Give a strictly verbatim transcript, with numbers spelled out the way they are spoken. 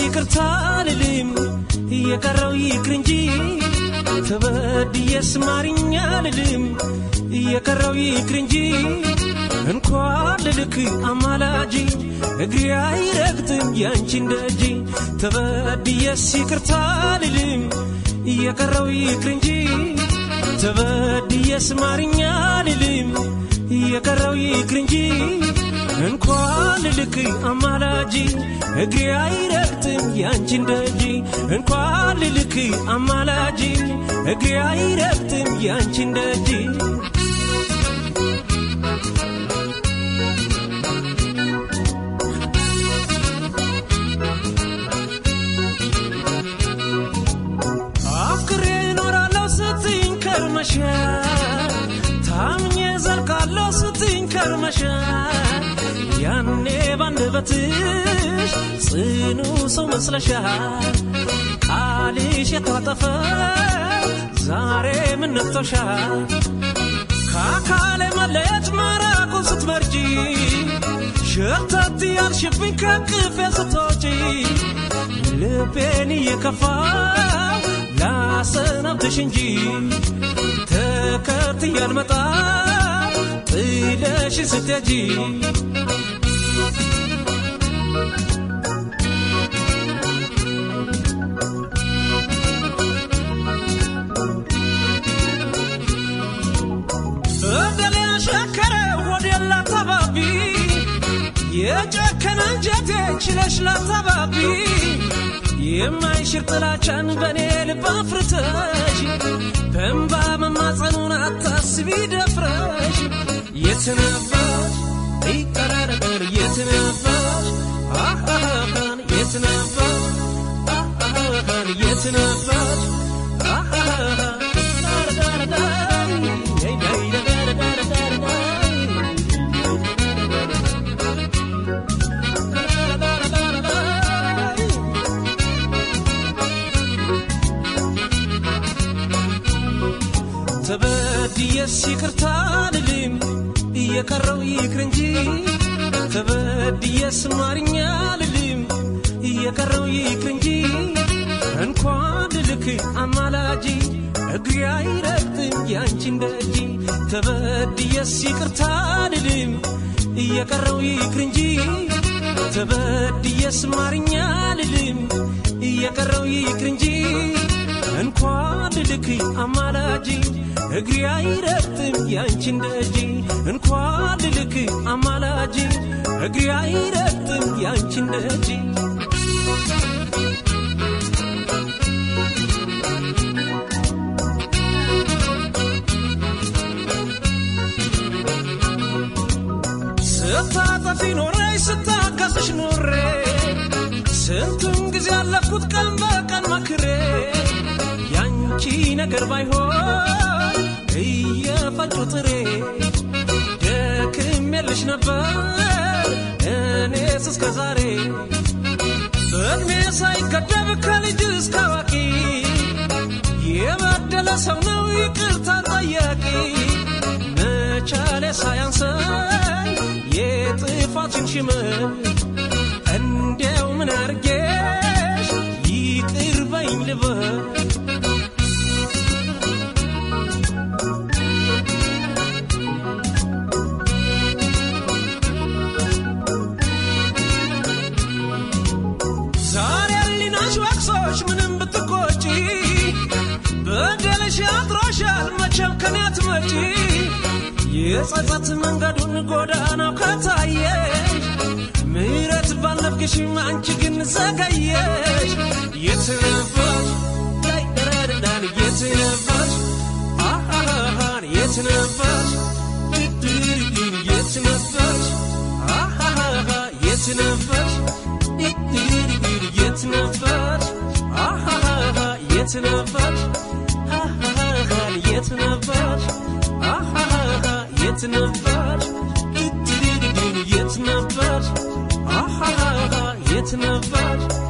ይቅርታልልም የቀረው ይቅር እንጂ ተበድየስ ማርኛልልም የቀረው ይቅር እንጂ እንኳን ልልክ አማላጂ እግሬ አይረግጥም ያንቺን ደጅ ተበድየስ ይቅርታልልም የቀረው ይቅር እንጂ ተበድየስ ማርኛልልም የቀረው ይቅር እንጂ እንኳን ልልክ አማላጂ እግሬ አይረግጥም ያንቺን ደጅ እንኳን ልልክ አማላጂ እግሬ አይረግጥም ያንቺን ደጅ አፍቅሬ ኖራለሁ ስትይኝ ከርመሻል ታምኜ ዘልቃለሁ ስትይኝ ከርመሻል ያኔ ባንደበትሽ ጽኑ ሰው መስለሻል ቃልሽ የታጠፈ ዛሬ ምን ነክቶሻል ካካለ መለየት መራቁን ስትመርጪ ሸርተት ያልሽብኝ ከቅፌ ስትወጪ ልቤን እየከፋው ላሰናብትሽ እንጂ ተከትዬ አልመጣም ጥለሽ ስትሄጂ የጨከነ አንጀቴ ችለሽ ላታባቢ የማይሽር ጥላቻን በኔ ልብ አፍርተሽ በእንባ መማጸኑን አታስቢ ደፍረሽ የትነበሽ ይቀራረበር የትነበሽ አሃሃን የትነበሽ አሃሃን የትነበሽ አሃሃን ተበድየስ ይቅርታልልም የቀረው ይቅር እንጂ ተበድየስ ማርኛልልም የቀረው ይቅር እንጂ እንኳን ልልክ አማላጂ እግሬ አይረግጥም ያንቺን ደጅ ተበድየስ ይቅርታልልም የቀረው ይቅር እንጂ ተበድየስ ማርኛልልም የቀረው ይቅር እንጂ እንኳን ልልክ አማላጂ እግሬ አይረግጥም ያንቺን ደጅ እንኳን ልልክ አማላጂ እግሬ አይረግጥም ያንቺን ደጅ ስታጠፊ ኖሬ ስታገስሽ ኖሬ ስንቱን ጊዜ ያለፍኩት ቀን በቀን መክሬ ያንቺ ነገር ባይሆን እየፈጩ ጥሬ ደክሜልሽ ነበር እኔስ እስከ ዛሬ በእድሜ ሳይገደብ ከልጅ እስከ አዋቂ የበደለ ሰው ነው ይቅርታ ጠያቂ መቻሌ ሳያንሰኝ የጥፋትን ሽመል እንዲያው ምን አርጌሽ ይቅር በይኝ ልበል ዛሬ ሊናሽ ወቅሶሽ ምንም ብትቆጪ በደልሽ አድሮሻል መቼም ከኔ አትመጪ የጸጸት መንገዱን ጎዳናው ከታየሽ ምሕረት ባልነፍግሽም አንቺ ግን ዘገየሽ የትነበሽ ላይ ደረዳን የትነበሽ አሃሃን የትነበሽ ድድርግን የትነበሽ አሃሃ የትነበሽ ድድርግን የትነበሽ አሃሃ የትነበሽ አሃሃን የትነበሽ አሃሃ የትነበሽ ድድርግን የትነበሽ አሃሃ የትነበሽ